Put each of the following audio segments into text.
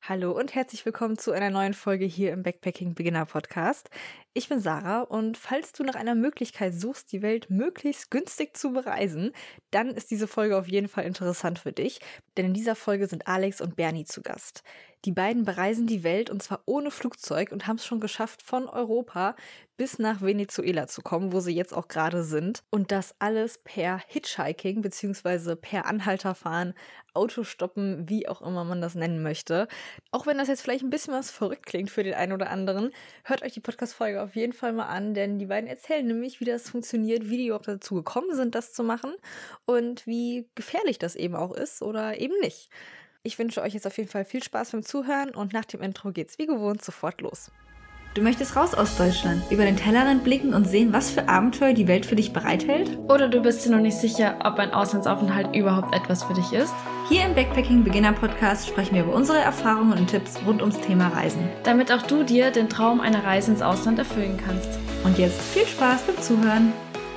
Hallo und herzlich willkommen zu einer neuen Folge hier im Backpacking Beginner Podcast. Ich bin Sarah und falls du nach einer Möglichkeit suchst, die Welt möglichst günstig zu bereisen, dann ist diese Folge auf jeden Fall interessant für dich, denn in dieser Folge sind Alex und Bernie zu Gast. Die beiden bereisen die Welt und zwar ohne Flugzeug und haben es schon geschafft, von Europa bis nach Venezuela zu kommen, wo sie jetzt auch gerade sind. Und das alles per Hitchhiking bzw. per Anhalterfahren, Autostoppen, wie auch immer man das nennen möchte. Auch wenn das jetzt vielleicht ein bisschen was verrückt klingt für den einen oder anderen, hört euch die Podcast-Folge auf jeden Fall mal an, denn die beiden erzählen nämlich, wie das funktioniert, wie die überhaupt dazu gekommen sind, das zu machen und wie gefährlich das eben auch ist oder eben nicht. Ich wünsche euch jetzt auf jeden Fall viel Spaß beim Zuhören und nach dem Intro geht's wie gewohnt sofort los. Du möchtest raus aus Deutschland, über den Tellerrand blicken und sehen, was für Abenteuer die Welt für dich bereithält? Oder du bist dir noch nicht sicher, ob ein Auslandsaufenthalt überhaupt etwas für dich ist? Hier im Backpacking Beginner Podcast sprechen wir über unsere Erfahrungen und Tipps rund ums Thema Reisen. Damit auch du dir den Traum einer Reise ins Ausland erfüllen kannst. Und jetzt viel Spaß beim Zuhören.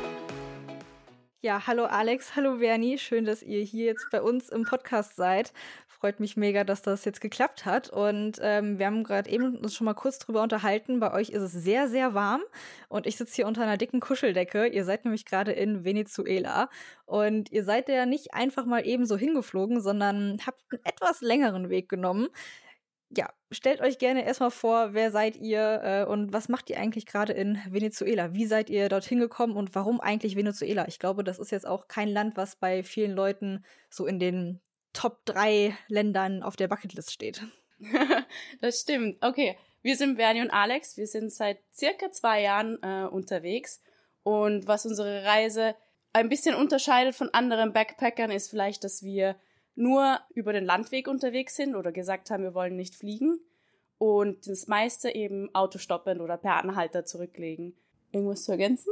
Ja, hallo Alex, hallo Bernie, schön, dass ihr hier jetzt bei uns im Podcast seid. Freut mich mega, dass das jetzt geklappt hat und wir haben gerade eben uns schon mal kurz drüber unterhalten. Bei euch ist es sehr, sehr warm und ich sitze hier unter einer dicken Kuscheldecke. Ihr seid nämlich gerade in Venezuela und ihr seid ja nicht einfach mal eben so hingeflogen, sondern habt einen etwas längeren Weg genommen. Ja, stellt euch gerne erstmal vor, wer seid ihr und was macht ihr eigentlich gerade in Venezuela? Wie seid ihr dorthin gekommen und warum eigentlich Venezuela? Ich glaube, das ist jetzt auch kein Land, was bei vielen Leuten so in den Top 3 Ländern auf der Bucketlist steht. Das stimmt. Okay, wir sind Bernie und Alex. Wir sind seit circa 2 Jahren unterwegs. Und was unsere Reise ein bisschen unterscheidet von anderen Backpackern, ist vielleicht, dass wir nur über den Landweg unterwegs sind oder gesagt haben, wir wollen nicht fliegen und das meiste eben autostoppend oder per Anhalter zurücklegen. Irgendwas zu ergänzen?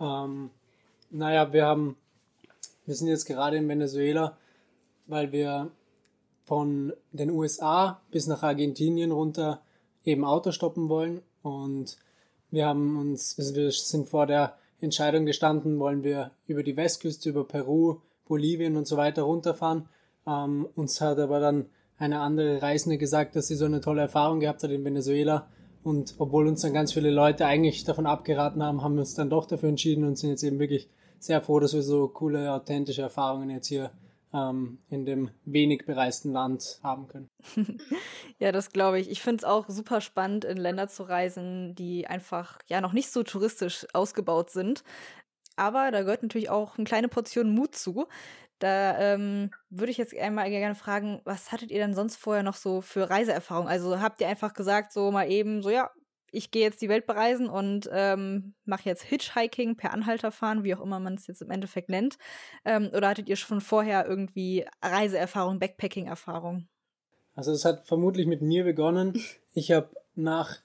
Naja, wir sind jetzt gerade in Venezuela, weil wir von den USA bis nach Argentinien runter eben autostoppen wollen und wir sind vor der Entscheidung gestanden, wollen wir über die Westküste, über Peru, Bolivien und so weiter runterfahren. Uns hat aber dann eine andere Reisende gesagt, dass sie so eine tolle Erfahrung gehabt hat in Venezuela. Und obwohl uns dann ganz viele Leute eigentlich davon abgeraten haben, haben wir uns dann doch dafür entschieden und sind jetzt eben wirklich sehr froh, dass wir so coole, authentische Erfahrungen jetzt hier in dem wenig bereisten Land haben können. Ja, das glaube ich. Ich finde es auch super spannend, in Länder zu reisen, die einfach ja noch nicht so touristisch ausgebaut sind. Aber da gehört natürlich auch eine kleine Portion Mut zu. Da würde ich jetzt einmal gerne fragen, was hattet ihr denn sonst vorher noch so für Reiseerfahrung? Also habt ihr einfach gesagt, so mal eben, so ja, ich gehe jetzt die Welt bereisen und mache jetzt Hitchhiking per Anhalterfahren, wie auch immer man es jetzt im Endeffekt nennt. Oder hattet ihr schon vorher irgendwie Reiseerfahrung, Backpacking-Erfahrung? Also es hat vermutlich mit mir begonnen. Ich habe nach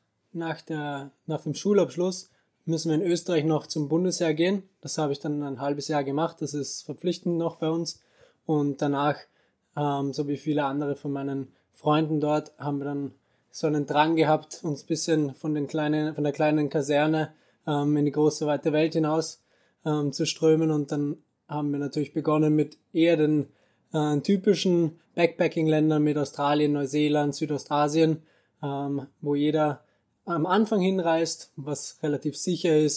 dem Schulabschluss müssen wir in Österreich noch zum Bundesheer gehen. Das habe ich dann ein halbes Jahr gemacht. Das ist verpflichtend noch bei uns. Und danach, so wie viele andere von meinen Freunden dort, haben wir dann so einen Drang gehabt, uns ein bisschen von der kleinen Kaserne in die große, weite Welt hinaus zu strömen. Und dann haben wir natürlich begonnen mit eher den typischen Backpacking-Ländern mit Australien, Neuseeland, Südostasien, wo jeder am Anfang hinreist, was relativ sicher ist,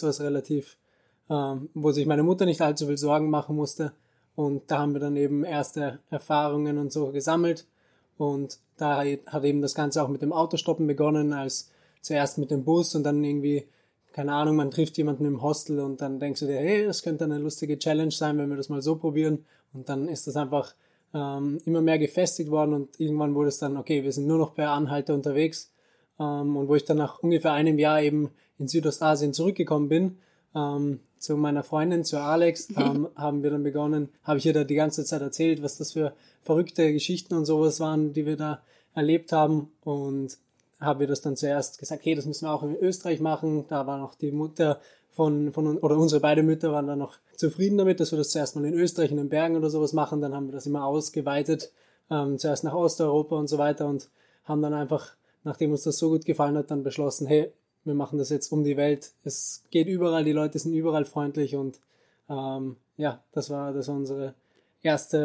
wo sich meine Mutter nicht allzu viel Sorgen machen musste. Und da haben wir dann eben erste Erfahrungen und so gesammelt. Und da hat eben das Ganze auch mit dem Autostoppen begonnen, als zuerst mit dem Bus und dann irgendwie, keine Ahnung, man trifft jemanden im Hostel und dann denkst du dir, hey, das könnte eine lustige Challenge sein, wenn wir das mal so probieren. Und dann ist das einfach immer mehr gefestigt worden und irgendwann wurde es dann, okay, wir sind nur noch per Anhalter unterwegs. Und wo ich dann nach ungefähr einem Jahr eben in Südostasien zurückgekommen bin, zu meiner Freundin, zu Alex, habe ich ihr da die ganze Zeit erzählt, was das für verrückte Geschichten und sowas waren, die wir da erlebt haben und habe ihr das dann zuerst gesagt, hey, das müssen wir auch in Österreich machen. Da war noch die Mutter oder unsere beiden Mütter waren dann noch zufrieden damit, dass wir das zuerst mal in Österreich in den Bergen oder sowas machen. Dann haben wir das immer ausgeweitet, zuerst nach Osteuropa und so weiter und haben dann einfach, nachdem uns das so gut gefallen hat, dann beschlossen, hey, wir machen das jetzt um die Welt. Es geht überall, die Leute sind überall freundlich und das war unsere erste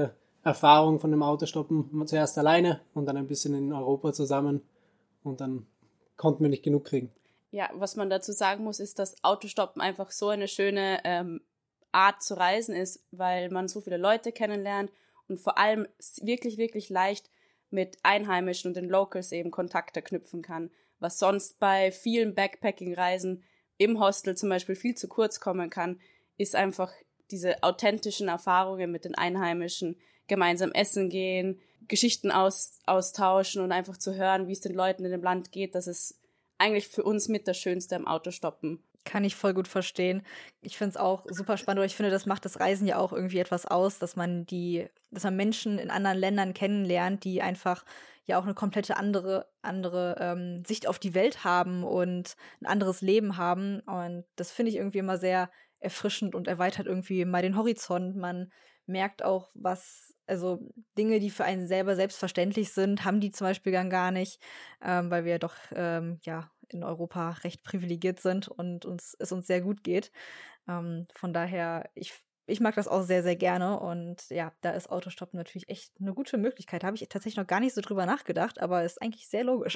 Erfahrung von dem Autostoppen zuerst alleine und dann ein bisschen in Europa zusammen und dann konnten wir nicht genug kriegen. Ja, was man dazu sagen muss, ist, dass Autostoppen einfach so eine schöne Art zu reisen ist, weil man so viele Leute kennenlernt und vor allem wirklich, wirklich leicht mit Einheimischen und den Locals eben Kontakte knüpfen kann, was sonst bei vielen Backpacking-Reisen im Hostel zum Beispiel viel zu kurz kommen kann, ist einfach diese authentischen Erfahrungen mit den Einheimischen, gemeinsam essen gehen, Geschichten austauschen und einfach zu hören, wie es den Leuten in dem Land geht. Das ist eigentlich für uns mit das Schönste am Autostoppen. Kann ich voll gut verstehen. Ich finde es auch super spannend, aber ich finde, das macht das Reisen ja auch irgendwie etwas aus, dass man Menschen in anderen Ländern kennenlernt, die einfach ja auch eine komplette andere Sicht auf die Welt haben und ein anderes Leben haben. Und das finde ich irgendwie immer sehr erfrischend und erweitert irgendwie mal den Horizont. Man merkt auch, also Dinge, die für einen selber selbstverständlich sind, haben die zum Beispiel gar nicht, weil wir doch in Europa recht privilegiert sind und es uns sehr gut geht. Von daher, ich mag das auch sehr, sehr gerne und ja, da ist Autostoppen natürlich echt eine gute Möglichkeit. Da habe ich tatsächlich noch gar nicht so drüber nachgedacht, aber ist eigentlich sehr logisch.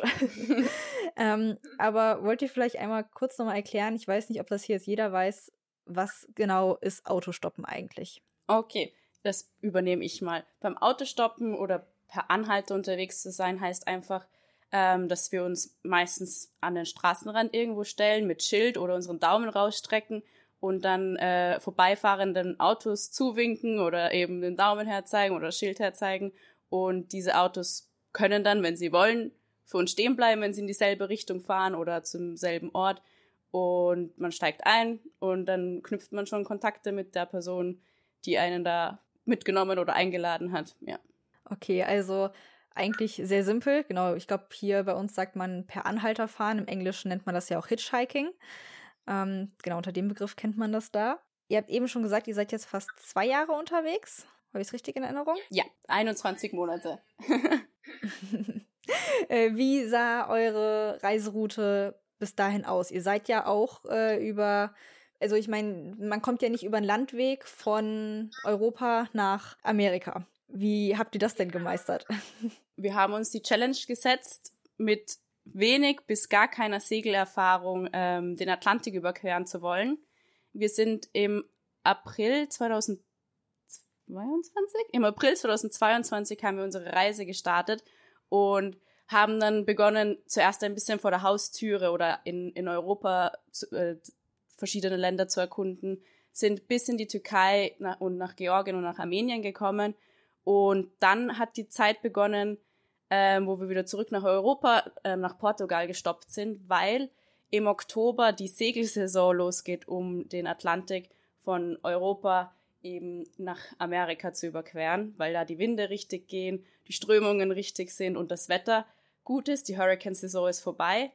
Aber wollt ihr vielleicht einmal kurz nochmal erklären, ich weiß nicht, ob das hier jetzt jeder weiß, was genau ist Autostoppen eigentlich? Okay, das übernehme ich mal. Beim Autostoppen oder per Anhalter unterwegs zu sein, heißt einfach, dass wir uns meistens an den Straßenrand irgendwo stellen mit Schild oder unseren Daumen rausstrecken und dann vorbeifahrenden Autos zuwinken oder eben den Daumen herzeigen oder das Schild herzeigen. Und diese Autos können dann, wenn sie wollen, für uns stehen bleiben, wenn sie in dieselbe Richtung fahren oder zum selben Ort. Und man steigt ein und dann knüpft man schon Kontakte mit der Person, die einen da mitgenommen oder eingeladen hat. Ja. Okay, also eigentlich sehr simpel. Genau, ich glaube, hier bei uns sagt man per Anhalter fahren. Im Englischen nennt man das ja auch Hitchhiking. Genau, unter dem Begriff kennt man das da. Ihr habt eben schon gesagt, ihr seid jetzt fast 2 Jahre unterwegs. Habe ich es richtig in Erinnerung? Ja, 21 Monate. Wie sah eure Reiseroute bis dahin aus? Ihr seid ja auch also ich meine, man kommt ja nicht über einen Landweg von Europa nach Amerika. Wie habt ihr das denn gemeistert? Wir haben uns die Challenge gesetzt, mit wenig bis gar keiner Segelerfahrung den Atlantik überqueren zu wollen. Wir sind im April 2022 haben wir unsere Reise gestartet und haben dann begonnen, zuerst ein bisschen vor der Haustüre oder in Europa verschiedene Länder zu erkunden, sind bis in die Türkei und nach Georgien und nach Armenien gekommen. Und dann hat die Zeit begonnen, wo wir wieder zurück nach Europa, nach Portugal gestoppt sind, weil im Oktober die Segelsaison losgeht, um den Atlantik von Europa eben nach Amerika zu überqueren, weil da die Winde richtig gehen, die Strömungen richtig sind und das Wetter gut ist. Die Hurricane-Saison ist vorbei.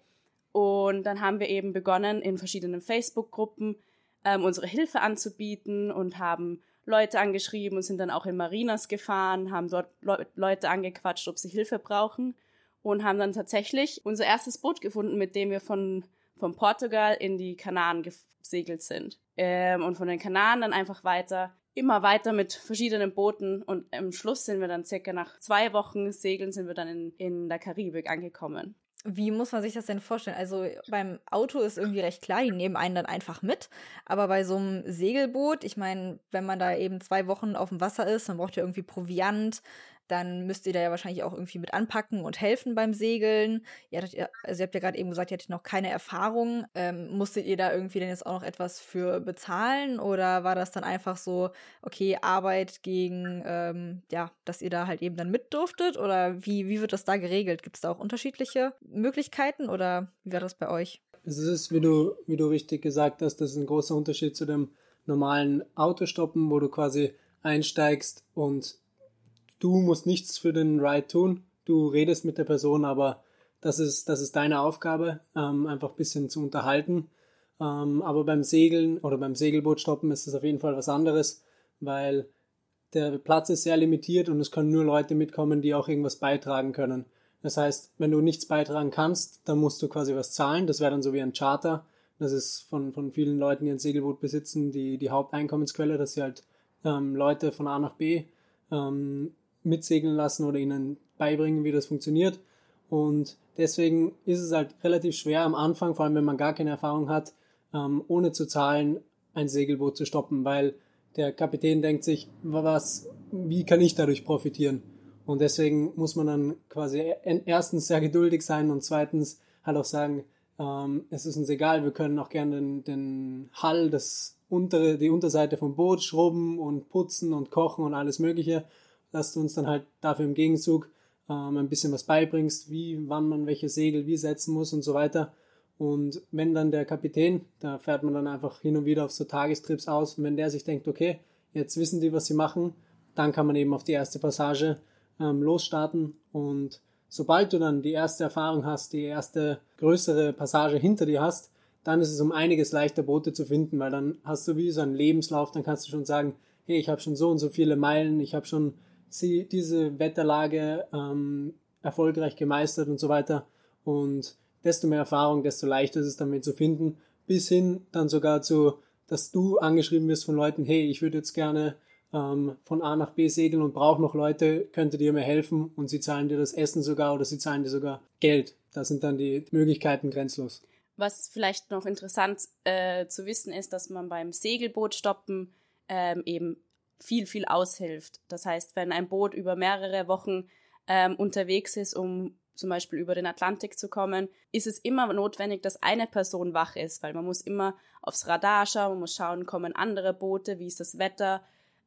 Und dann haben wir eben begonnen, in verschiedenen Facebook-Gruppen unsere Hilfe anzubieten und haben Leute angeschrieben und sind dann auch in Marinas gefahren, haben dort Leute angequatscht, ob sie Hilfe brauchen und haben dann tatsächlich unser erstes Boot gefunden, mit dem wir von Portugal in die Kanaren gesegelt sind. Und von den Kanaren dann einfach immer weiter mit verschiedenen Booten und am Schluss sind wir dann circa nach 2 Wochen Segeln sind wir dann in der Karibik angekommen. Wie muss man sich das denn vorstellen? Also beim Auto ist irgendwie recht klar, die nehmen einen dann einfach mit. Aber bei so einem Segelboot, ich meine, wenn man da eben 2 Wochen auf dem Wasser ist, dann braucht ihr irgendwie Proviant. Dann müsst ihr da ja wahrscheinlich auch irgendwie mit anpacken und helfen beim Segeln. Ihr habt ja gerade eben gesagt, ihr hattet noch keine Erfahrung. Musstet ihr da irgendwie denn jetzt auch noch etwas für bezahlen? Oder war das dann einfach so, okay, Arbeit gegen, dass ihr da halt eben dann mit durftet? Oder wie wird das da geregelt? Gibt es da auch unterschiedliche Möglichkeiten oder wie war das bei euch? Es ist, wie du richtig gesagt hast, das ist ein großer Unterschied zu dem normalen Autostoppen, wo du quasi einsteigst und du musst nichts für den Ride tun. Du redest mit der Person, aber das ist deine Aufgabe, einfach ein bisschen zu unterhalten. Aber beim Segeln oder beim Segelbootstoppen ist das auf jeden Fall was anderes, weil der Platz ist sehr limitiert und es können nur Leute mitkommen, die auch irgendwas beitragen können. Das heißt, wenn du nichts beitragen kannst, dann musst du quasi was zahlen. Das wäre dann so wie ein Charter. Das ist von vielen Leuten, die ein Segelboot besitzen, die Haupteinkommensquelle, dass sie halt Leute von A nach B mitsegeln lassen oder ihnen beibringen, wie das funktioniert. Und deswegen ist es halt relativ schwer am Anfang, vor allem wenn man gar keine Erfahrung hat, ohne zu zahlen, ein Segelboot zu stoppen, weil der Kapitän denkt sich, wie kann ich dadurch profitieren? Und deswegen muss man dann quasi erstens sehr geduldig sein und zweitens halt auch sagen, es ist uns egal, wir können auch gerne den Hull, die Unterseite vom Boot schrubben und putzen und kochen und alles Mögliche, dass du uns dann halt dafür im Gegenzug ein bisschen was beibringst, wann man welche Segel wie setzen muss und so weiter. Und wenn dann der Kapitän, da fährt man dann einfach hin und wieder auf so Tagestrips aus, und wenn der sich denkt, okay, jetzt wissen die, was sie machen, dann kann man eben auf die erste Passage losstarten. Und sobald du dann die erste Erfahrung hast, die erste größere Passage hinter dir hast, dann ist es um einiges leichter, Boote zu finden, weil dann hast du wie so einen Lebenslauf, dann kannst du schon sagen, hey, ich habe schon so und so viele Meilen, ich habe schon diese Wetterlage erfolgreich gemeistert und so weiter. Und desto mehr Erfahrung, desto leichter ist es damit zu finden, bis hin dann sogar zu, dass du angeschrieben wirst von Leuten, hey, ich würde jetzt gerne von A nach B segeln und brauche noch Leute, könntet ihr mir helfen? Und sie zahlen dir das Essen sogar oder sie zahlen dir sogar Geld. Da sind dann die Möglichkeiten grenzlos. Was vielleicht noch interessant zu wissen ist, dass man beim Segelbootstoppen eben viel aushilft. Das heißt, wenn ein Boot über mehrere Wochen unterwegs ist, um zum Beispiel über den Atlantik zu kommen, ist es immer notwendig, dass eine Person wach ist, weil man muss immer aufs Radar schauen, man muss schauen, kommen andere Boote, wie ist das Wetter.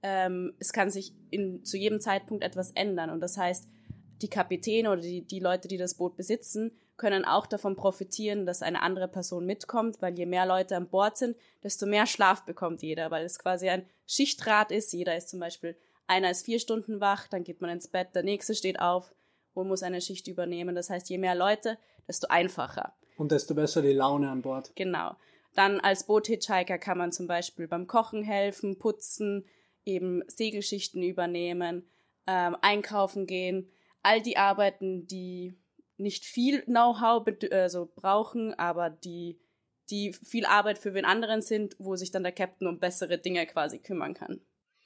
Es kann sich zu jedem Zeitpunkt etwas ändern und das heißt, die Kapitäne oder die Leute, die das Boot besitzen, können auch davon profitieren, dass eine andere Person mitkommt, weil je mehr Leute an Bord sind, desto mehr Schlaf bekommt jeder, weil es quasi ein Schichtrat ist. Jeder ist zum Beispiel, einer ist 4 Stunden wach, dann geht man ins Bett, der nächste steht auf und muss eine Schicht übernehmen. Das heißt, je mehr Leute, desto einfacher. Und desto besser die Laune an Bord. Genau. Dann als Boot-Hitchhiker kann man zum Beispiel beim Kochen helfen, putzen, eben Segelschichten übernehmen, einkaufen gehen. All die Arbeiten, die nicht viel Know-how brauchen, aber die viel Arbeit für wen anderen sind, wo sich dann der Captain um bessere Dinge quasi kümmern kann.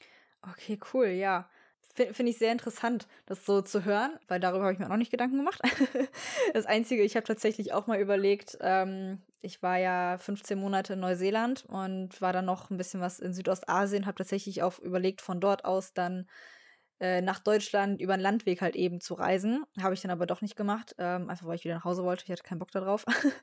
Okay, cool, ja. Finde ich sehr interessant, das so zu hören, weil darüber habe ich mir auch noch nicht Gedanken gemacht. Das Einzige, ich habe tatsächlich auch mal überlegt, ich war ja 15 Monate in Neuseeland und war dann noch ein bisschen was in Südostasien, habe tatsächlich auch überlegt, von dort aus dann nach Deutschland über den Landweg halt eben zu reisen. Habe ich dann aber doch nicht gemacht, einfach weil ich wieder nach Hause wollte. Ich hatte keinen Bock darauf.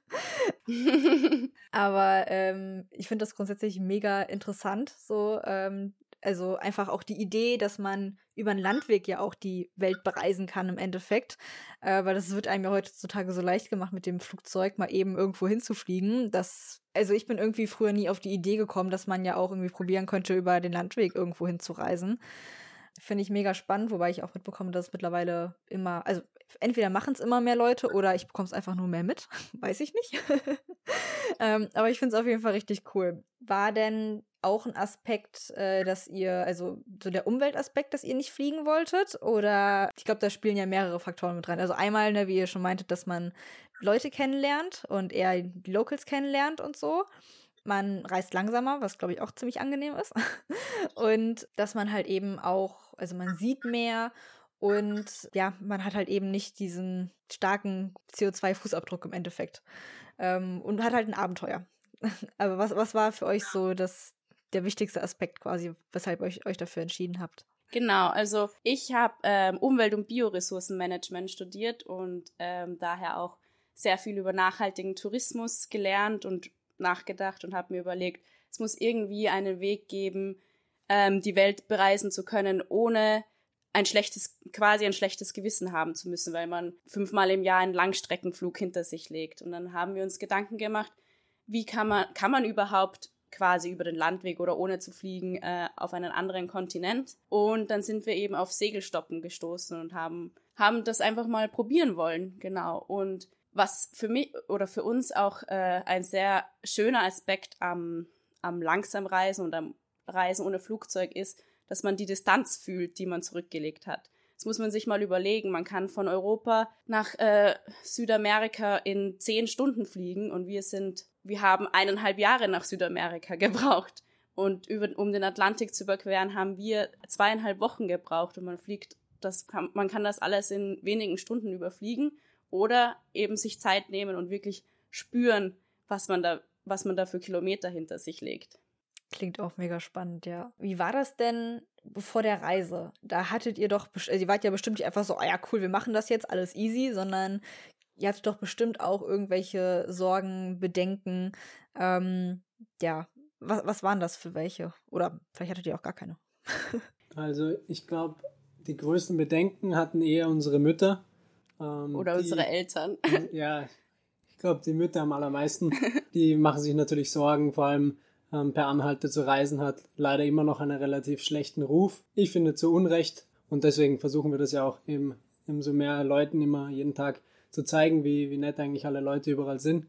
Aber ich finde das grundsätzlich mega interessant, so also einfach auch die Idee, dass man über den Landweg ja auch die Welt bereisen kann im Endeffekt, weil das wird einem ja heutzutage so leicht gemacht, mit dem Flugzeug mal eben irgendwo hinzufliegen. Also ich bin irgendwie früher nie auf die Idee gekommen, dass man ja auch irgendwie probieren könnte, über den Landweg irgendwo hinzureisen. Finde ich mega spannend, wobei ich auch mitbekomme, dass es mittlerweile immer, also entweder machen es immer mehr Leute oder ich bekomme es einfach nur mehr mit, weiß ich nicht. Aber ich finde es auf jeden Fall richtig cool. War denn auch ein Aspekt, dass ihr, also so der Umweltaspekt, dass ihr nicht fliegen wolltet? Oder ich glaube, da spielen ja mehrere Faktoren mit rein. Also einmal, ne, wie ihr schon meintet, dass man Leute kennenlernt und eher die Locals kennenlernt und so. Man reist langsamer, was, glaube ich, auch ziemlich angenehm ist. Und dass man halt eben auch, also man sieht mehr und ja, man hat halt eben nicht diesen starken CO2-Fußabdruck im Endeffekt. Und hat halt ein Abenteuer. Aber was war für euch so der wichtigste Aspekt quasi, weshalb ihr euch dafür entschieden habt? Genau, also ich habe Umwelt- und Bioressourcenmanagement studiert und daher auch sehr viel über nachhaltigen Tourismus gelernt und nachgedacht und habe mir überlegt, es muss irgendwie einen Weg geben, die Welt bereisen zu können, ohne ein schlechtes Gewissen haben zu müssen, weil man 5-mal im Jahr einen Langstreckenflug hinter sich legt. Und dann haben wir uns Gedanken gemacht, wie kann man überhaupt quasi über den Landweg oder ohne zu fliegen auf einen anderen Kontinent. Und dann sind wir eben auf Segelstoppen gestoßen und haben das einfach mal probieren wollen. Genau. Und was für mich oder für uns auch ein sehr schöner Aspekt am Langsamreisen und am Reisen ohne Flugzeug ist, dass man die Distanz fühlt, die man zurückgelegt hat. Das muss man sich mal überlegen. Man kann von Europa nach Südamerika in 10 Stunden fliegen und wir haben 1,5 Jahre nach Südamerika gebraucht. Und um den Atlantik zu überqueren, haben wir 2,5 Wochen gebraucht und man fliegt man kann das alles in wenigen Stunden überfliegen oder eben sich Zeit nehmen und wirklich spüren, was man da für Kilometer hinter sich legt. Klingt auch mega spannend, ja. Wie war das denn vor der Reise? Da hattet ihr doch, ihr wart ja bestimmt nicht einfach so, ja cool, wir machen das jetzt, alles easy, sondern ihr hattet doch bestimmt auch irgendwelche Sorgen, Bedenken. Ja, was waren das für welche? Oder vielleicht hattet ihr auch gar keine. Also ich glaube, die größten Bedenken hatten eher unsere Mütter. Oder unsere Eltern. Ja, ich glaube, die Mütter am allermeisten. Die machen sich natürlich Sorgen, vor allem per Anhalter zu reisen hat leider immer noch einen relativ schlechten Ruf. Ich finde zu Unrecht und deswegen versuchen wir das ja auch eben so mehr Leuten immer jeden Tag zu zeigen, wie nett eigentlich alle Leute überall sind.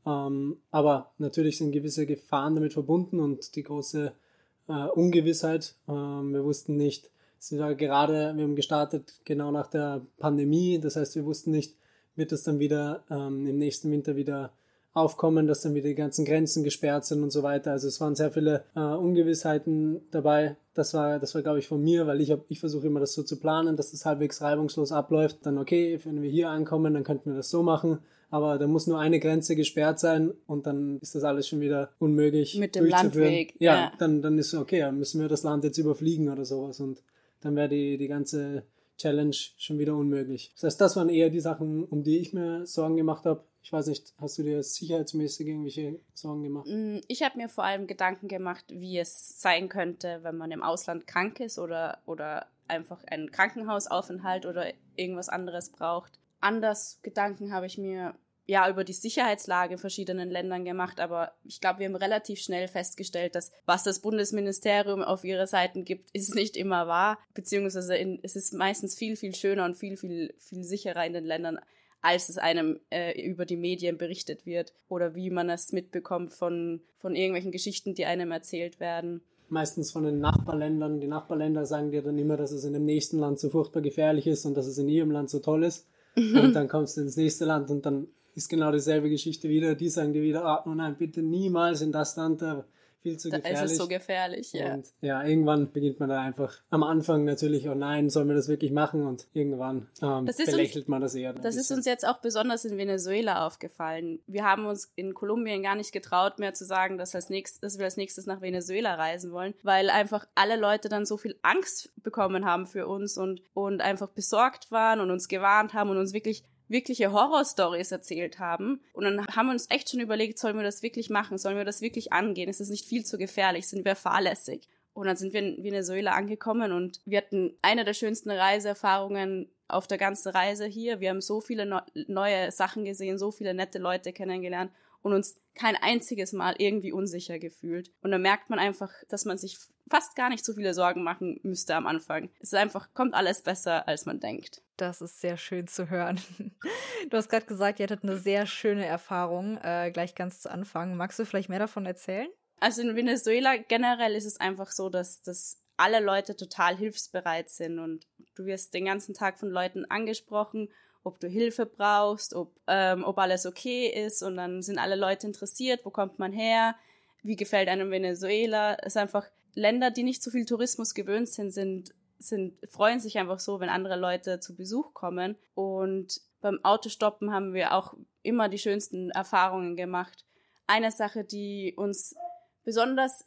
Aber natürlich sind gewisse Gefahren damit verbunden und die große Ungewissheit. Wir wussten nicht, wir haben gestartet genau nach der Pandemie, das heißt, wir wussten nicht, wird das dann wieder im nächsten Winter wieder aufkommen, dass dann wieder die ganzen Grenzen gesperrt sind und so weiter. Also es waren sehr viele Ungewissheiten dabei. Das war glaube ich von mir, weil ich versuche immer das so zu planen, dass das halbwegs reibungslos abläuft. Dann okay, wenn wir hier ankommen, dann könnten wir das so machen. Aber da muss nur eine Grenze gesperrt sein und dann ist das alles schon wieder unmöglich mit dem Landweg. Ja, dann ist okay, dann müssen wir das Land jetzt überfliegen oder sowas und dann wäre die ganze Challenge schon wieder unmöglich. Das heißt, das waren eher die Sachen, um die ich mir Sorgen gemacht habe. Ich weiß nicht, hast du dir sicherheitsmäßig irgendwelche Sorgen gemacht? Ich habe mir vor allem Gedanken gemacht, wie es sein könnte, wenn man im Ausland krank ist oder einfach einen Krankenhausaufenthalt oder irgendwas anderes braucht. Anders Gedanken habe ich mir über die Sicherheitslage in verschiedenen Ländern gemacht, aber ich glaube, wir haben relativ schnell festgestellt, dass was das Bundesministerium auf ihre Seiten gibt, ist nicht immer wahr, beziehungsweise es ist meistens viel, viel schöner und viel, viel, viel sicherer in den Ländern, als es einem über die Medien berichtet wird oder wie man es mitbekommt von irgendwelchen Geschichten, die einem erzählt werden. Meistens von den Nachbarländern. Die Nachbarländer sagen dir dann immer, dass es in dem nächsten Land so furchtbar gefährlich ist und dass es in ihrem Land so toll ist. Und dann kommst du ins nächste Land und dann ist genau dieselbe Geschichte wieder. Die sagen dir wieder, oh nein, bitte niemals in das Land, viel zu gefährlich. Da ist es so gefährlich, ja. Und ja, irgendwann beginnt man da einfach am Anfang natürlich, oh nein, sollen wir das wirklich machen? Und irgendwann belächelt man das eher. Das ist uns jetzt auch besonders in Venezuela aufgefallen. Wir haben uns in Kolumbien gar nicht getraut, mehr zu sagen, dass wir als nächstes nach Venezuela reisen wollen, weil einfach alle Leute dann so viel Angst bekommen haben für uns und einfach besorgt waren und uns gewarnt haben und uns wirkliche Horrorstories erzählt haben. Und dann haben wir uns echt schon überlegt, sollen wir das wirklich machen? Sollen wir das wirklich angehen? Ist das nicht viel zu gefährlich? Sind wir fahrlässig? Und dann sind wir in Venezuela angekommen und wir hatten eine der schönsten Reiseerfahrungen auf der ganzen Reise hier. Wir haben so viele neue Sachen gesehen, so viele nette Leute kennengelernt und uns kein einziges Mal irgendwie unsicher gefühlt. Und dann merkt man einfach, dass man sich fast gar nicht so viele Sorgen machen müsste am Anfang. Es ist einfach, kommt alles besser, als man denkt. Das ist sehr schön zu hören. Du hast gerade gesagt, ihr hattet eine sehr schöne Erfahrung, gleich ganz zu Anfang. Magst du vielleicht mehr davon erzählen? Also in Venezuela generell ist es einfach so, dass alle Leute total hilfsbereit sind und du wirst den ganzen Tag von Leuten angesprochen, ob du Hilfe brauchst, ob alles okay ist und dann sind alle Leute interessiert, wo kommt man her, wie gefällt einem Venezuela. Es ist einfach Länder, die nicht so viel Tourismus gewöhnt sind, freuen sich einfach so, wenn andere Leute zu Besuch kommen. Und beim Autostoppen haben wir auch immer die schönsten Erfahrungen gemacht. Eine Sache, die uns besonders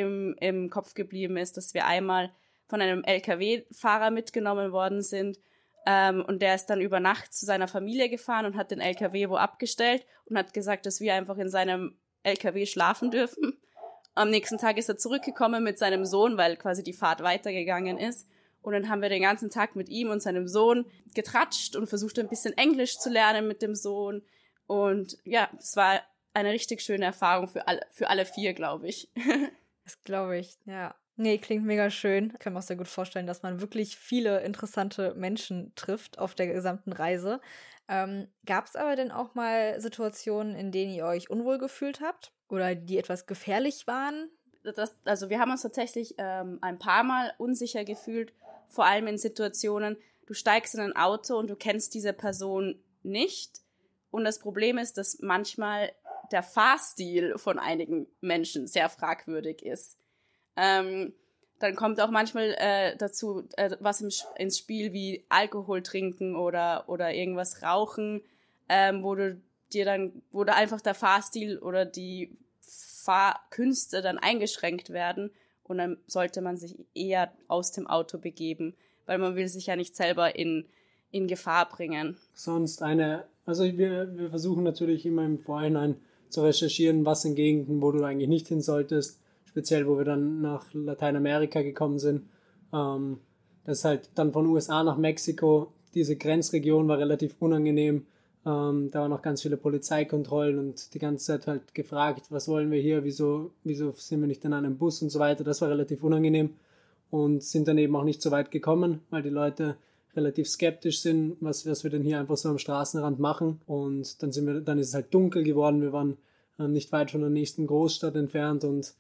im Kopf geblieben ist, dass wir einmal von einem LKW-Fahrer mitgenommen worden sind und der ist dann über Nacht zu seiner Familie gefahren und hat den LKW wo abgestellt und hat gesagt, dass wir einfach in seinem LKW schlafen dürfen. Am nächsten Tag ist er zurückgekommen mit seinem Sohn, weil quasi die Fahrt weitergegangen ist. Und dann haben wir den ganzen Tag mit ihm und seinem Sohn getratscht und versucht, ein bisschen Englisch zu lernen mit dem Sohn. Und ja, es war eine richtig schöne Erfahrung für alle vier, glaube ich. Das glaube ich, ja. Nee, klingt mega schön. Ich kann mir auch sehr gut vorstellen, dass man wirklich viele interessante Menschen trifft auf der gesamten Reise. Gab es aber denn auch mal Situationen, in denen ihr euch unwohl gefühlt habt? Oder die etwas gefährlich waren? Also wir haben uns tatsächlich ein paar Mal unsicher gefühlt, vor allem in Situationen, du steigst in ein Auto und du kennst diese Person nicht. Und das Problem ist, dass manchmal der Fahrstil von einigen Menschen sehr fragwürdig ist. dann kommt auch manchmal dazu was ins Spiel wie Alkohol trinken oder irgendwas rauchen, wo da einfach der Fahrstil oder die Fahrkünste dann eingeschränkt werden und dann sollte man sich eher aus dem Auto begeben, weil man will sich ja nicht selber in Gefahr bringen. Sonst wir versuchen natürlich immer im Vorhinein zu recherchieren, was in Gegenden, wo du eigentlich nicht hin solltest, speziell wo wir dann nach Lateinamerika gekommen sind. Das ist halt dann von USA nach Mexiko, diese Grenzregion war relativ unangenehm. Da waren noch ganz viele Polizeikontrollen und die ganze Zeit halt gefragt, was wollen wir hier, wieso sind wir nicht in einem Bus und so weiter. Das war relativ unangenehm und sind dann eben auch nicht so weit gekommen, weil die Leute relativ skeptisch sind, was wir denn hier einfach so am Straßenrand machen. Und dann ist es halt dunkel geworden. Wir waren nicht weit von der nächsten Großstadt entfernt und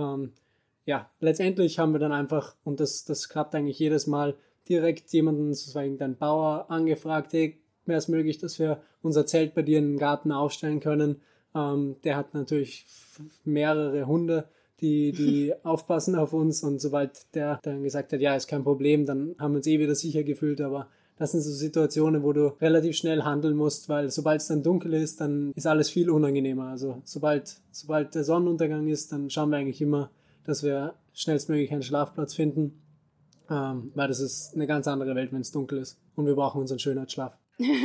letztendlich haben wir dann einfach, und das klappt eigentlich jedes Mal, direkt jemanden, das war irgendein Bauer, angefragt, hey, wäre es möglich, dass wir unser Zelt bei dir im Garten aufstellen können. Der hat natürlich mehrere Hunde, die aufpassen auf uns, und sobald der dann gesagt hat, ja, ist kein Problem, dann haben wir uns wieder sicher gefühlt, aber das sind so Situationen, wo du relativ schnell handeln musst, weil sobald es dann dunkel ist, dann ist alles viel unangenehmer. Also sobald der Sonnenuntergang ist, dann schauen wir eigentlich immer, dass wir schnellstmöglich einen Schlafplatz finden, weil das ist eine ganz andere Welt, wenn es dunkel ist und wir brauchen unseren Schönheitsschlaf.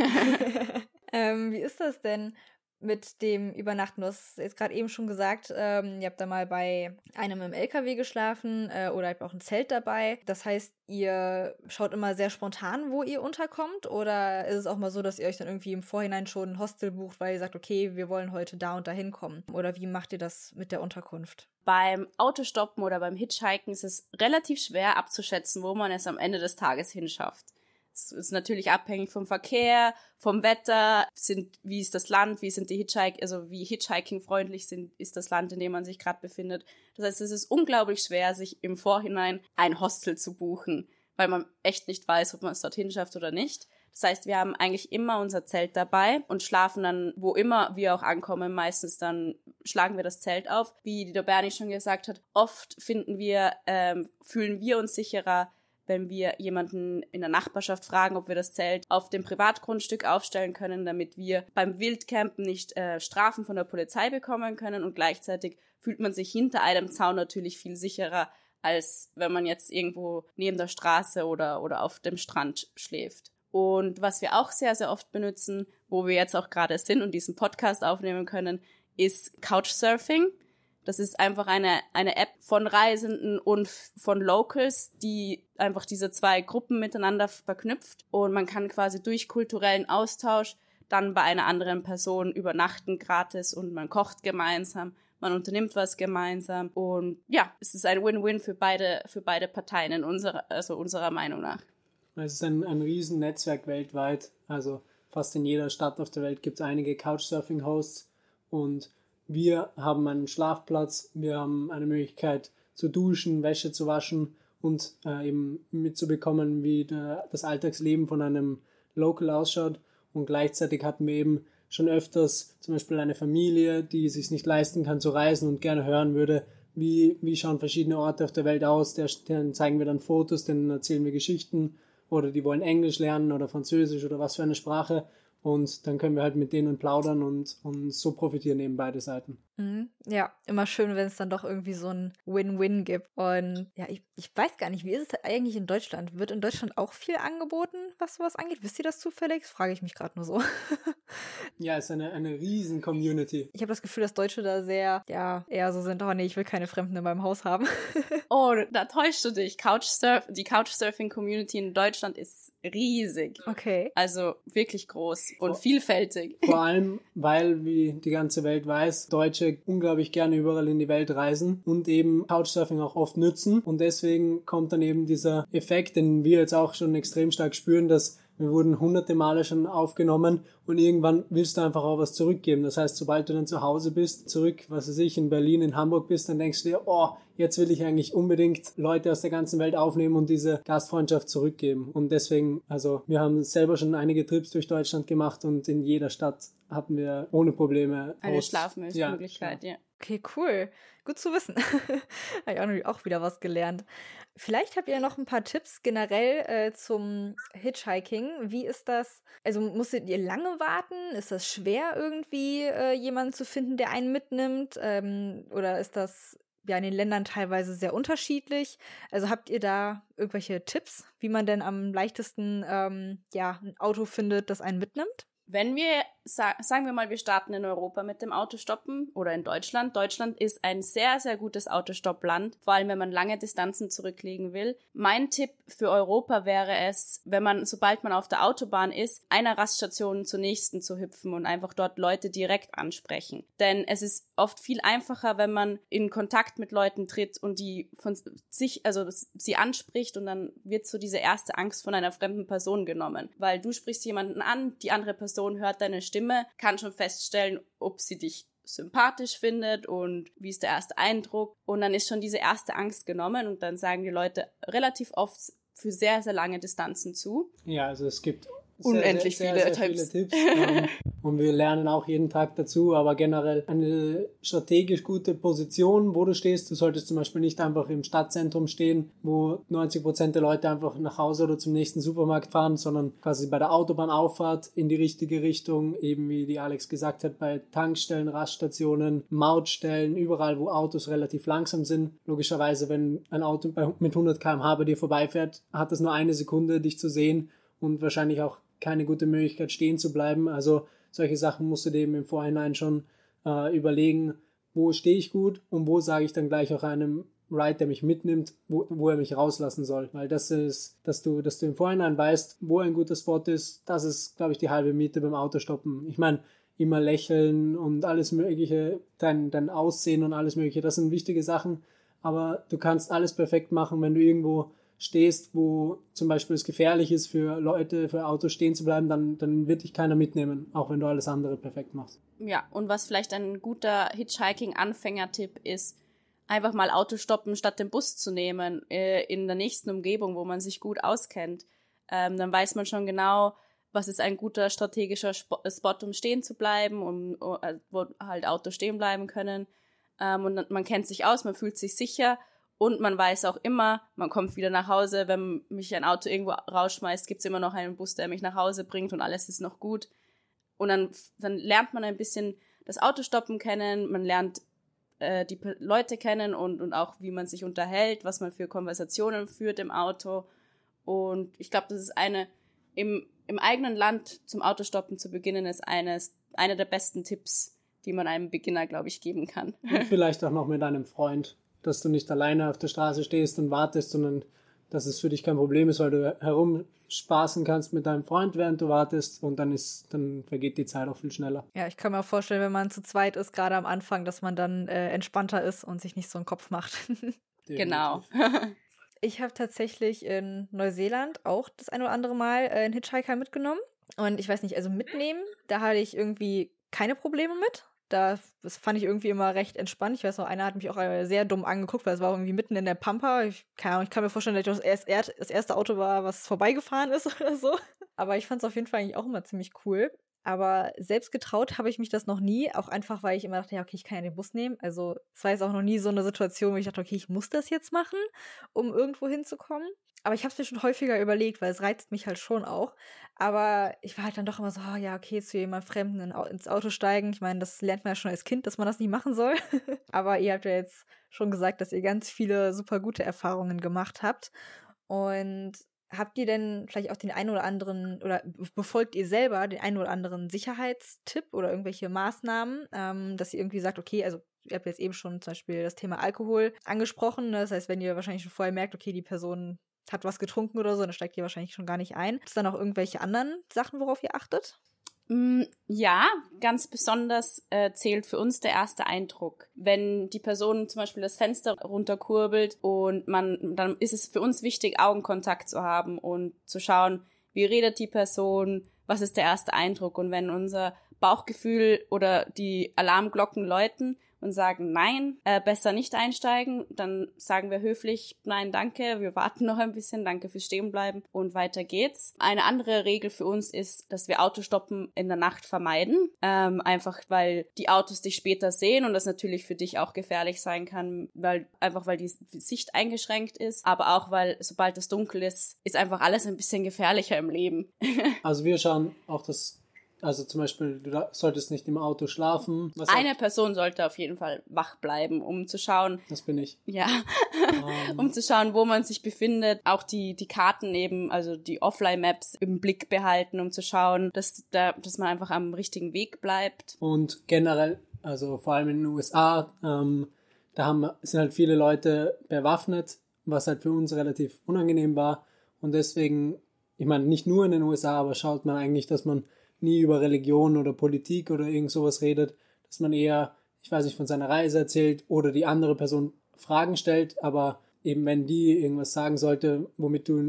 Wie ist das denn mit dem Übernachten? Du hast jetzt gerade eben schon gesagt, ihr habt da mal bei einem im LKW geschlafen oder habt auch ein Zelt dabei. Das heißt, ihr schaut immer sehr spontan, wo ihr unterkommt, oder ist es auch mal so, dass ihr euch dann irgendwie im Vorhinein schon ein Hostel bucht, weil ihr sagt, okay, wir wollen heute da und da hinkommen? Oder wie macht ihr das mit der Unterkunft? Beim Autostoppen oder beim Hitchhiken ist es relativ schwer abzuschätzen, wo man es am Ende des Tages hinschafft. Es ist natürlich abhängig vom Verkehr, vom Wetter, wie ist das Land, wie Hitchhiking-freundlich ist das Land, in dem man sich gerade befindet. Das heißt, es ist unglaublich schwer, sich im Vorhinein ein Hostel zu buchen, weil man echt nicht weiß, ob man es dorthin schafft oder nicht. Das heißt, wir haben eigentlich immer unser Zelt dabei und schlafen dann, wo immer wir auch ankommen. Meistens dann schlagen wir das Zelt auf. Wie der Bernie schon gesagt hat, oft fühlen wir uns sicherer, wenn wir jemanden in der Nachbarschaft fragen, ob wir das Zelt auf dem Privatgrundstück aufstellen können, damit wir beim Wildcampen nicht Strafen von der Polizei bekommen können, und gleichzeitig fühlt man sich hinter einem Zaun natürlich viel sicherer, als wenn man jetzt irgendwo neben der Straße oder auf dem Strand schläft. Und was wir auch sehr, sehr oft benutzen, wo wir jetzt auch gerade sind und diesen Podcast aufnehmen können, ist Couchsurfing. Das ist einfach eine App von Reisenden und von Locals, die einfach diese zwei Gruppen miteinander verknüpft. Und man kann quasi durch kulturellen Austausch dann bei einer anderen Person übernachten gratis und man kocht gemeinsam, man unternimmt was gemeinsam. Und ja, es ist ein Win-Win für beide Parteien unserer Meinung nach. Es ist ein riesen Netzwerk weltweit. Also fast in jeder Stadt auf der Welt gibt es einige Couchsurfing-Hosts und wir haben einen Schlafplatz, wir haben eine Möglichkeit zu duschen, Wäsche zu waschen und eben mitzubekommen, wie das Alltagsleben von einem Local ausschaut. Und gleichzeitig hatten wir eben schon öfters zum Beispiel eine Familie, die es sich nicht leisten kann zu reisen und gerne hören würde, wie schauen verschiedene Orte auf der Welt aus. Denen zeigen wir dann Fotos, denen erzählen wir Geschichten, oder die wollen Englisch lernen oder Französisch oder was für eine Sprache. Und dann können wir halt mit denen plaudern und so profitieren eben beide Seiten. Ja, immer schön, wenn es dann doch irgendwie so ein Win-Win gibt. Und ja, ich weiß gar nicht, wie ist es eigentlich in Deutschland? Wird in Deutschland auch viel angeboten, was sowas angeht? Wisst ihr das zufällig? Das frage ich mich gerade nur so. Ja, es ist eine riesen Community. Ich habe das Gefühl, dass Deutsche da sehr, eher so sind, oh nee, ich will keine Fremden in meinem Haus haben. Oh, da täuschst du dich. Die Couchsurfing-Community in Deutschland ist riesig. Okay. Also wirklich groß und vielfältig. Vor allem, weil, wie die ganze Welt weiß, Deutsche unglaublich gerne überall in die Welt reisen und eben Couchsurfing auch oft nützen. Und deswegen kommt dann eben dieser Effekt, den wir jetzt auch schon extrem stark spüren, dass wir wurden hunderte Male schon aufgenommen und irgendwann willst du einfach auch was zurückgeben. Das heißt, sobald du dann zu Hause bist, zurück, was weiß ich, in Berlin, in Hamburg bist, dann denkst du dir, oh, jetzt will ich eigentlich unbedingt Leute aus der ganzen Welt aufnehmen und diese Gastfreundschaft zurückgeben. Und deswegen, also wir haben selber schon einige Trips durch Deutschland gemacht und in jeder Stadt hatten wir ohne Probleme eine Schlafmöglichkeit, ja. Okay, cool. Gut zu wissen. Habe ich auch wieder was gelernt. Vielleicht habt ihr noch ein paar Tipps generell zum Hitchhiking. Wie ist das? Also musstet ihr lange warten? Ist das schwer irgendwie, jemanden zu finden, der einen mitnimmt? Oder ist das ja in den Ländern teilweise sehr unterschiedlich? Also habt ihr da irgendwelche Tipps, wie man denn am leichtesten ein Auto findet, das einen mitnimmt? Wenn wir, sagen wir mal, wir starten in Europa mit dem Autostoppen oder in Deutschland. Deutschland ist ein sehr, sehr gutes Autostoppland, vor allem wenn man lange Distanzen zurücklegen will. Mein Tipp für Europa wäre es, sobald man auf der Autobahn ist, einer Raststation zur nächsten zu hüpfen und einfach dort Leute direkt ansprechen. Denn es ist oft viel einfacher, wenn man in Kontakt mit Leuten tritt und die von sich, also sie anspricht, und dann wird so diese erste Angst von einer fremden Person genommen. Weil du sprichst jemanden an, die andere Person hört deine Stimme, kann schon feststellen, ob sie dich sympathisch findet und wie ist der erste Eindruck. Und dann ist schon diese erste Angst genommen und dann sagen die Leute relativ oft für sehr, sehr lange Distanzen zu. Ja, also es gibt unendlich sehr viele Tipps. Und wir lernen auch jeden Tag dazu, aber generell eine strategisch gute Position, wo du stehst. Du solltest zum Beispiel nicht einfach im Stadtzentrum stehen, wo 90% der Leute einfach nach Hause oder zum nächsten Supermarkt fahren, sondern quasi bei der Autobahnauffahrt in die richtige Richtung, eben wie die Alex gesagt hat, bei Tankstellen, Raststationen, Mautstellen, überall, wo Autos relativ langsam sind. Logischerweise, wenn ein Auto mit 100 km/h bei dir vorbeifährt, hat es nur eine Sekunde, dich zu sehen und wahrscheinlich auch keine gute Möglichkeit, stehen zu bleiben. Also solche Sachen musst du dir eben im Vorhinein schon überlegen, wo stehe ich gut und wo sage ich dann gleich auch einem Ride, der mich mitnimmt, wo er mich rauslassen soll. Weil das ist, dass du im Vorhinein weißt, wo ein guter Spot ist, das ist, glaube ich, die halbe Miete beim Autostoppen. Ich meine, immer lächeln und alles Mögliche, dein Aussehen und alles Mögliche, das sind wichtige Sachen, aber du kannst alles perfekt machen, wenn du irgendwo stehst, wo zum Beispiel es gefährlich ist für Leute, für Autos stehen zu bleiben, dann wird dich keiner mitnehmen, auch wenn du alles andere perfekt machst. Ja, und was vielleicht ein guter Hitchhiking-Anfängertipp ist, einfach mal Auto stoppen, statt den Bus zu nehmen, in der nächsten Umgebung, wo man sich gut auskennt. Dann weiß man schon genau, was ist ein guter strategischer Spot, um stehen zu bleiben, wo halt Autos stehen bleiben können. Und man kennt sich aus, man fühlt sich sicher. Und man weiß auch immer, man kommt wieder nach Hause, wenn mich ein Auto irgendwo rausschmeißt, gibt es immer noch einen Bus, der mich nach Hause bringt und alles ist noch gut. Und dann lernt man ein bisschen das Autostoppen kennen, man lernt die Leute kennen und auch, wie man sich unterhält, was man für Konversationen führt im Auto. Und ich glaube, das ist im eigenen Land zum Autostoppen zu beginnen, ist einer der besten Tipps, die man einem Beginner, glaube ich, geben kann. Und vielleicht auch noch mit einem Freund, dass du nicht alleine auf der Straße stehst und wartest, sondern dass es für dich kein Problem ist, weil du herumspaßen kannst mit deinem Freund, während du wartest, und dann vergeht die Zeit auch viel schneller. Ja, ich kann mir auch vorstellen, wenn man zu zweit ist, gerade am Anfang, dass man dann entspannter ist und sich nicht so einen Kopf macht. Genau. Ich habe tatsächlich in Neuseeland auch das ein oder andere Mal einen Hitchhiker mitgenommen. Und ich weiß nicht, also mitnehmen, da hatte ich irgendwie keine Probleme mit. Das fand ich irgendwie immer recht entspannt. Ich weiß noch, einer hat mich auch sehr dumm angeguckt, weil es war irgendwie mitten in der Pampa. Ich kann mir vorstellen, dass das erste Auto war, was vorbeigefahren ist oder so. Aber ich fand es auf jeden Fall eigentlich auch immer ziemlich cool. Aber selbst getraut habe ich mich das noch nie, auch einfach, weil ich immer dachte, ja, okay, ich kann ja den Bus nehmen. Also es war jetzt auch noch nie so eine Situation, wo ich dachte, okay, ich muss das jetzt machen, um irgendwo hinzukommen. Aber ich habe es mir schon häufiger überlegt, weil es reizt mich halt schon auch. Aber ich war halt dann doch immer so, oh, ja, okay, zu jemand Fremden ins Auto steigen. Ich meine, das lernt man ja schon als Kind, dass man das nicht machen soll. Aber ihr habt ja jetzt schon gesagt, dass ihr ganz viele super gute Erfahrungen gemacht habt. Und habt ihr denn vielleicht auch den einen oder anderen, oder befolgt ihr selber den einen oder anderen Sicherheitstipp oder irgendwelche Maßnahmen, dass ihr irgendwie sagt, okay, also ihr habt jetzt eben schon zum Beispiel das Thema Alkohol angesprochen. Ne? Das heißt, wenn ihr wahrscheinlich schon vorher merkt, okay, die Person hat was getrunken oder so, dann steigt ihr wahrscheinlich schon gar nicht ein. Gibt es da noch irgendwelche anderen Sachen, worauf ihr achtet? Ja, ganz besonders zählt für uns der erste Eindruck. Wenn die Person zum Beispiel das Fenster runterkurbelt und dann ist es für uns wichtig, Augenkontakt zu haben und zu schauen, wie redet die Person, was ist der erste Eindruck. Und wenn unser Bauchgefühl oder die Alarmglocken läuten und sagen nein, besser nicht einsteigen, dann sagen wir höflich nein, danke, wir warten noch ein bisschen, danke fürs Stehenbleiben und weiter geht's. Eine andere Regel für uns ist, dass wir Autostoppen in der Nacht vermeiden, einfach weil die Autos dich später sehen und das natürlich für dich auch gefährlich sein kann, weil die Sicht eingeschränkt ist, aber auch weil sobald es dunkel ist einfach alles ein bisschen gefährlicher im Leben. Also wir schauen auch, also zum Beispiel, du solltest nicht im Auto schlafen. Eine Person sollte auf jeden Fall wach bleiben, um zu schauen. Das bin ich. Ja, um zu schauen, wo man sich befindet. Auch die Karten eben, also die Offline-Maps im Blick behalten, um zu schauen, dass man einfach am richtigen Weg bleibt. Und generell, also vor allem in den USA, sind halt viele Leute bewaffnet, was halt für uns relativ unangenehm war. Und deswegen, ich meine, nicht nur in den USA, aber schaut man eigentlich, dass man nie über Religion oder Politik oder irgend sowas redet, dass man eher, ich weiß nicht, von seiner Reise erzählt oder die andere Person Fragen stellt, aber eben wenn die irgendwas sagen sollte, womit du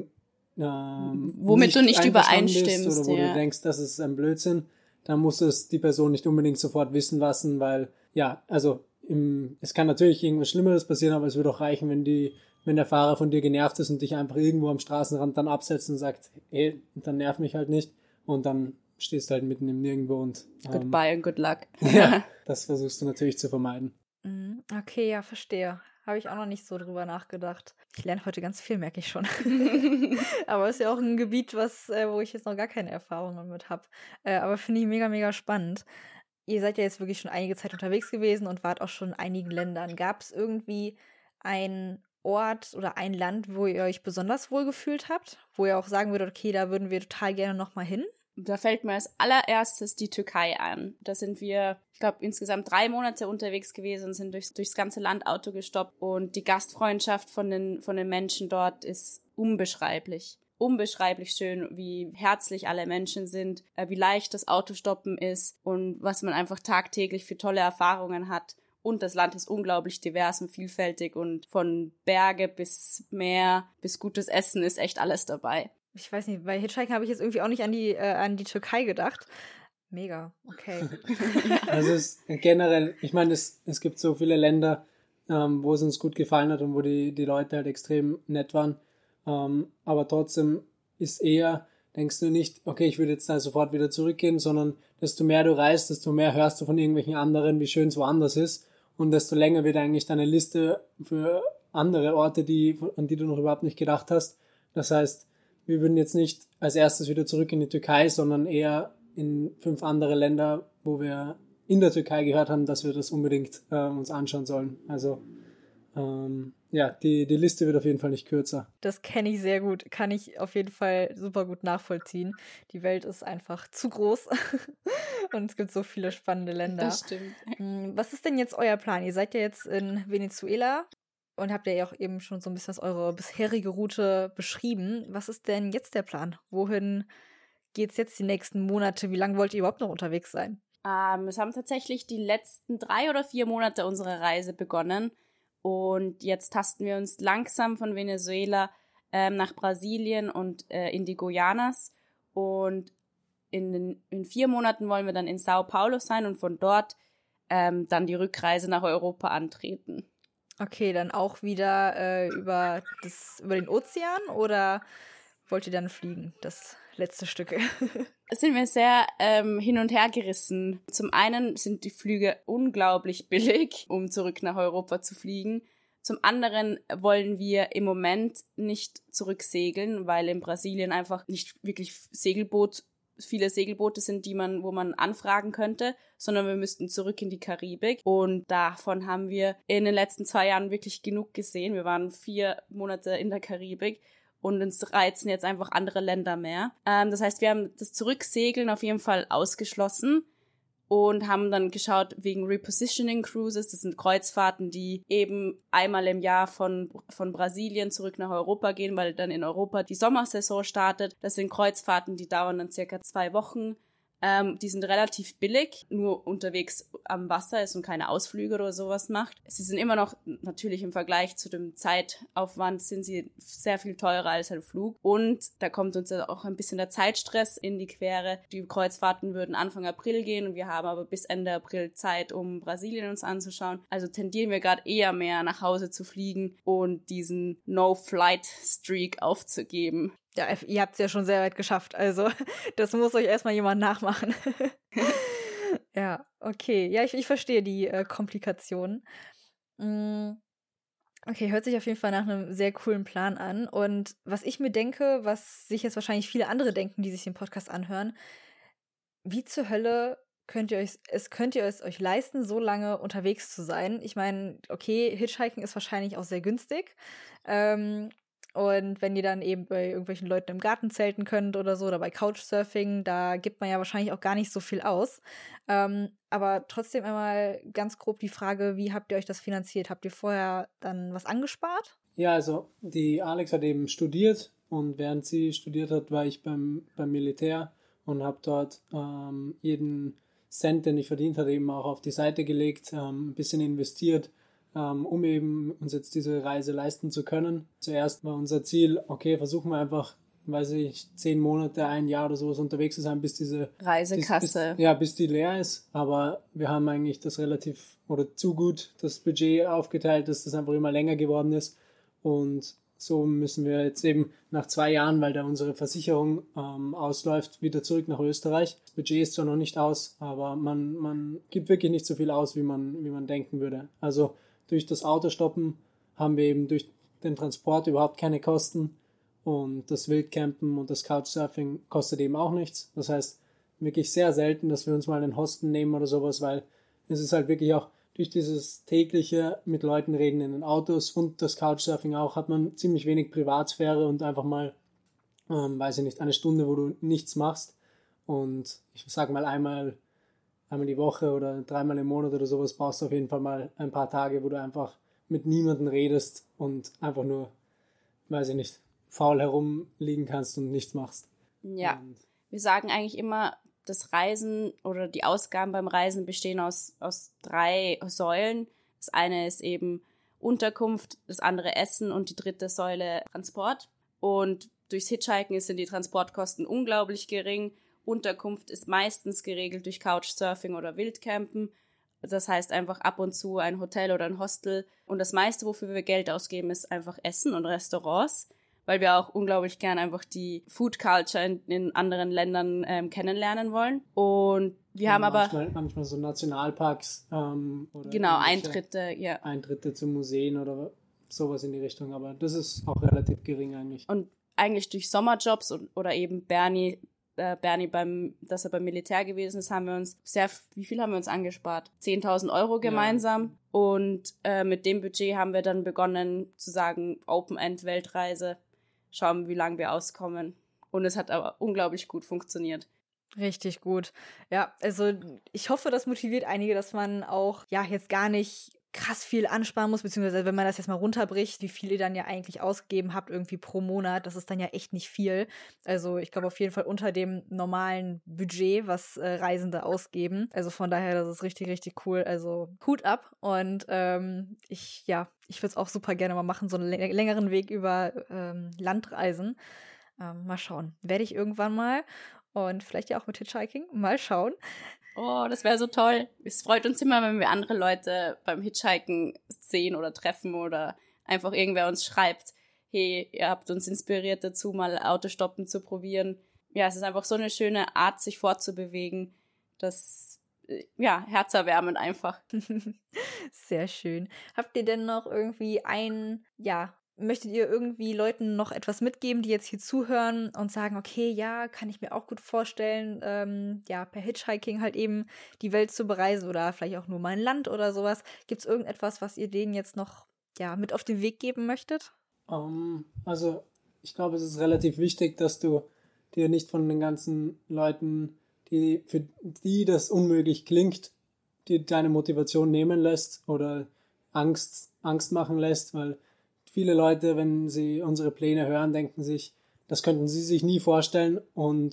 nicht übereinstimmst oder wo du denkst, das ist ein Blödsinn, dann muss es die Person nicht unbedingt sofort wissen lassen, weil, ja, also es kann natürlich irgendwas Schlimmeres passieren, aber es würde auch reichen, wenn der Fahrer von dir genervt ist und dich einfach irgendwo am Straßenrand dann absetzt und sagt, hey, dann nerv mich halt nicht und dann stehst halt mitten im Nirgendwo und Goodbye and good luck. Ja, das versuchst du natürlich zu vermeiden. Okay, ja, verstehe. Habe ich auch noch nicht so drüber nachgedacht. Ich lerne heute ganz viel, merke ich schon. Aber es ist ja auch ein Gebiet, wo ich jetzt noch gar keine Erfahrungen mit habe. Aber finde ich mega, mega spannend. Ihr seid ja jetzt wirklich schon einige Zeit unterwegs gewesen und wart auch schon in einigen Ländern. Gab es irgendwie einen Ort oder ein Land, wo ihr euch besonders wohl gefühlt habt? Wo ihr auch sagen würdet, okay, da würden wir total gerne nochmal hin? Da fällt mir als allererstes die Türkei an. Da sind wir, ich glaube, insgesamt 3 Monate unterwegs gewesen und sind durchs ganze Land Auto gestoppt. Und die Gastfreundschaft von den Menschen dort ist unbeschreiblich. Unbeschreiblich schön, wie herzlich alle Menschen sind, wie leicht das Autostoppen ist und was man einfach tagtäglich für tolle Erfahrungen hat. Und das Land ist unglaublich divers und vielfältig und von Berge bis Meer bis gutes Essen ist echt alles dabei. Ich weiß nicht, bei Hitchhiking habe ich jetzt irgendwie auch nicht an die Türkei gedacht. Mega, okay. Also es generell, ich meine, es gibt so viele Länder, wo es uns gut gefallen hat und wo die Leute halt extrem nett waren. Aber trotzdem ist eher, denkst du nicht, okay, ich würde jetzt da sofort wieder zurückgehen, sondern desto mehr du reist, desto mehr hörst du von irgendwelchen anderen, wie schön es woanders ist. Und desto länger wird eigentlich deine Liste für andere Orte, an die du noch überhaupt nicht gedacht hast. Das heißt, wir würden jetzt nicht als erstes wieder zurück in die Türkei, sondern eher in 5 andere Länder, wo wir in der Türkei gehört haben, dass wir das unbedingt uns anschauen sollen. Also die Liste wird auf jeden Fall nicht kürzer. Das kenne ich sehr gut, kann ich auf jeden Fall super gut nachvollziehen. Die Welt ist einfach zu groß und es gibt so viele spannende Länder. Das stimmt. Was ist denn jetzt euer Plan? Ihr seid ja jetzt in Venezuela. Und habt ihr ja auch eben schon so ein bisschen eure bisherige Route beschrieben. Was ist denn jetzt der Plan? Wohin geht's jetzt die nächsten Monate? Wie lange wollt ihr überhaupt noch unterwegs sein? Es haben tatsächlich die letzten 3 oder 4 Monate unserer Reise begonnen. Und jetzt tasten wir uns langsam von Venezuela nach Brasilien und in die Guyanas. Und in 4 Monaten wollen wir dann in Sao Paulo sein und von dort dann die Rückreise nach Europa antreten. Okay, dann auch wieder über den Ozean oder wollt ihr dann fliegen, das letzte Stück? Sind wir sehr hin und her gerissen. Zum einen sind die Flüge unglaublich billig, um zurück nach Europa zu fliegen. Zum anderen wollen wir im Moment nicht zurücksegeln, weil in Brasilien einfach nicht wirklich viele Segelboote sind, wo man anfragen könnte, sondern wir müssten zurück in die Karibik. Und davon haben wir in den letzten 2 Jahren wirklich genug gesehen. Wir waren 4 Monate in der Karibik und uns reizen jetzt einfach andere Länder mehr. Das heißt, wir haben das Zurücksegeln auf jeden Fall ausgeschlossen und haben dann geschaut wegen Repositioning Cruises. Das sind Kreuzfahrten, die eben einmal im Jahr von Brasilien zurück nach Europa gehen, weil dann in Europa die Sommersaison startet. Das sind Kreuzfahrten, die dauern dann circa 2 Wochen. Die sind relativ billig, nur unterwegs am Wasser ist und keine Ausflüge oder sowas macht. Sie sind immer noch, natürlich im Vergleich zu dem Zeitaufwand, sind sie sehr viel teurer als ein Flug. Und da kommt uns auch ein bisschen der Zeitstress in die Quere. Die Kreuzfahrten würden Anfang April gehen und wir haben aber bis Ende April Zeit, um Brasilien uns anzuschauen. Also tendieren wir gerade eher mehr nach Hause zu fliegen und diesen No-Flight-Streak aufzugeben. Ja, ihr habt es ja schon sehr weit geschafft, also das muss euch erstmal jemand nachmachen. Ja, okay. Ja, ich verstehe die Komplikationen. Okay, hört sich auf jeden Fall nach einem sehr coolen Plan an. Und was ich mir denke, was sich jetzt wahrscheinlich viele andere denken, die sich den Podcast anhören, wie zur Hölle könnt ihr es euch leisten, so lange unterwegs zu sein? Ich meine, okay, Hitchhiking ist wahrscheinlich auch sehr günstig. Und wenn ihr dann eben bei irgendwelchen Leuten im Garten zelten könnt oder so, oder bei Couchsurfing, da gibt man ja wahrscheinlich auch gar nicht so viel aus. Aber trotzdem einmal ganz grob die Frage, wie habt ihr euch das finanziert? Habt ihr vorher dann was angespart? Ja, also die Alex hat eben studiert und während sie studiert hat, war ich beim Militär und habe dort jeden Cent, den ich verdient hatte, eben auch auf die Seite gelegt, ein bisschen investiert, um eben uns jetzt diese Reise leisten zu können. Zuerst war unser Ziel, okay, versuchen wir einfach, 10 Monate, ein Jahr oder sowas unterwegs zu sein, bis diese Reisekasse. Bis die leer ist. Aber wir haben eigentlich das relativ oder zu gut das Budget aufgeteilt, dass das einfach immer länger geworden ist. Und so müssen wir jetzt eben nach 2 Jahren, weil da unsere Versicherung ausläuft, wieder zurück nach Österreich. Das Budget ist zwar noch nicht aus, aber man gibt wirklich nicht so viel aus, wie man denken würde. Also durch das Autostoppen haben wir eben durch den Transport überhaupt keine Kosten und das Wildcampen und das Couchsurfing kostet eben auch nichts. Das heißt, wirklich sehr selten, dass wir uns mal einen Hostel nehmen oder sowas, weil es ist halt wirklich auch durch dieses tägliche mit Leuten reden in den Autos und das Couchsurfing auch, hat man ziemlich wenig Privatsphäre und einfach mal, eine Stunde, wo du nichts machst. Und ich sag mal einmal die Woche oder 3-mal im Monat oder sowas brauchst du auf jeden Fall mal ein paar Tage, wo du einfach mit niemandem redest und einfach nur, faul herumliegen kannst und nichts machst. Ja, wir sagen eigentlich immer, das Reisen oder die Ausgaben beim Reisen bestehen aus 3 Säulen. Das eine ist eben Unterkunft, das andere Essen und die dritte Säule Transport. Und durchs Hitchhiken sind die Transportkosten unglaublich gering. Unterkunft ist meistens geregelt durch Couchsurfing oder Wildcampen. Das heißt einfach ab und zu ein Hotel oder ein Hostel. Und das meiste, wofür wir Geld ausgeben, ist einfach Essen und Restaurants, weil wir auch unglaublich gern einfach die Food Culture in anderen Ländern kennenlernen wollen. Und wir haben aber manchmal so Nationalparks oder genau, Eintritte zu Museen oder sowas in die Richtung. Aber das ist auch relativ gering eigentlich. Und eigentlich durch Sommerjobs oder eben Bernie, dass er beim Militär gewesen ist, haben wir uns wie viel haben wir uns angespart? 10.000 Euro gemeinsam. Ja. Und mit dem Budget haben wir dann begonnen zu sagen, Open-End-Weltreise, schauen, wie lange wir auskommen. Und es hat aber unglaublich gut funktioniert. Richtig gut. Ja, also ich hoffe, das motiviert einige, dass man auch jetzt gar nicht krass viel ansparen muss, beziehungsweise wenn man das jetzt mal runterbricht, wie viel ihr dann ja eigentlich ausgegeben habt irgendwie pro Monat, das ist dann ja echt nicht viel. Also ich glaube auf jeden Fall unter dem normalen Budget, was Reisende ausgeben. Also von daher, das ist richtig, richtig cool. Also Hut ab und ich würde es auch super gerne mal machen, so einen längeren Weg über Landreisen. Mal schauen. Werde ich irgendwann mal und vielleicht ja auch mit Hitchhiking. Mal schauen. Oh, das wäre so toll. Es freut uns immer, wenn wir andere Leute beim Hitchhiken sehen oder treffen oder einfach irgendwer uns schreibt, hey, ihr habt uns inspiriert dazu, mal Autostoppen zu probieren. Ja, es ist einfach so eine schöne Art, sich fortzubewegen. Das, herzerwärmend einfach. Sehr schön. Habt ihr denn noch irgendwie möchtet ihr irgendwie Leuten noch etwas mitgeben, die jetzt hier zuhören und sagen, okay, ja, kann ich mir auch gut vorstellen, per Hitchhiking halt eben die Welt zu bereisen oder vielleicht auch nur mal ein Land oder sowas. Gibt es irgendetwas, was ihr denen jetzt noch mit auf den Weg geben möchtet? Also ich glaube, es ist relativ wichtig, dass du dir nicht von den ganzen Leuten, für die das unmöglich klingt, dir deine Motivation nehmen lässt oder Angst machen lässt, weil viele Leute, wenn sie unsere Pläne hören, denken sich, das könnten sie sich nie vorstellen und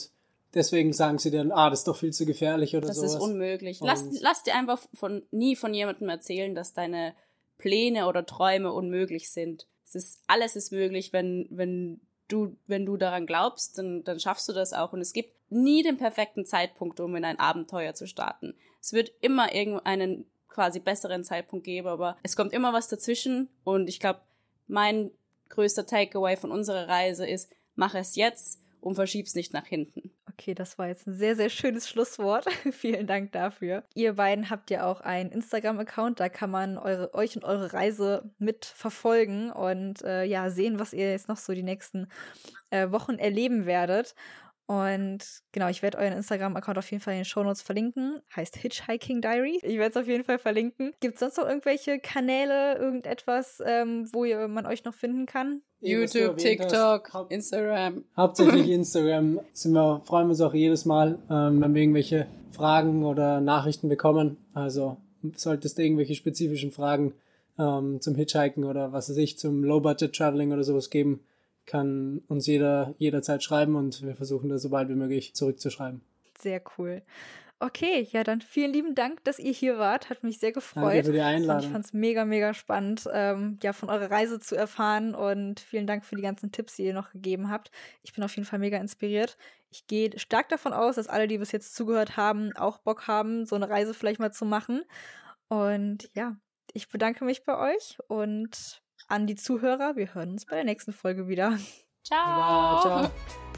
deswegen sagen sie dann, das ist doch viel zu gefährlich oder sowas. Das ist unmöglich. Und Lass dir einfach nie von jemandem erzählen, dass deine Pläne oder Träume unmöglich sind. Alles ist möglich, wenn du daran glaubst, dann schaffst du das auch. Und es gibt nie den perfekten Zeitpunkt, um in ein Abenteuer zu starten. Es wird immer irgendeinen quasi besseren Zeitpunkt geben, aber es kommt immer was dazwischen. Und ich glaube, mein größter Takeaway von unserer Reise ist, mach es jetzt und verschieb's nicht nach hinten. Okay, das war jetzt ein sehr, sehr schönes Schlusswort. Vielen Dank dafür. Ihr beiden habt ja auch einen Instagram-Account, da kann man euch und eure Reise mit verfolgen und sehen, was ihr jetzt noch so die nächsten Wochen erleben werdet. Und genau, ich werde euren Instagram-Account auf jeden Fall in den Shownotes verlinken. Heißt Hitchhiking Diary. Ich werde es auf jeden Fall verlinken. Gibt es sonst noch irgendwelche Kanäle, irgendetwas, wo man euch noch finden kann? YouTube, TikTok, Instagram. Hauptsächlich Instagram freuen wir uns auch jedes Mal, wenn wir irgendwelche Fragen oder Nachrichten bekommen. Also solltest du irgendwelche spezifischen Fragen zum Hitchhiken oder was weiß ich, zum Low-Budget-Traveling oder sowas geben, kann uns jederzeit schreiben und wir versuchen da so bald wie möglich zurückzuschreiben. Sehr cool. Okay, ja, dann vielen lieben Dank, dass ihr hier wart. Hat mich sehr gefreut. Danke für die Einladung. Ich fand es mega, mega spannend, von eurer Reise zu erfahren und vielen Dank für die ganzen Tipps, die ihr noch gegeben habt. Ich bin auf jeden Fall mega inspiriert. Ich gehe stark davon aus, dass alle, die bis jetzt zugehört haben, auch Bock haben, so eine Reise vielleicht mal zu machen. Und ja, ich bedanke mich bei euch und an die Zuhörer. Wir hören uns bei der nächsten Folge wieder. Ciao. Ciao.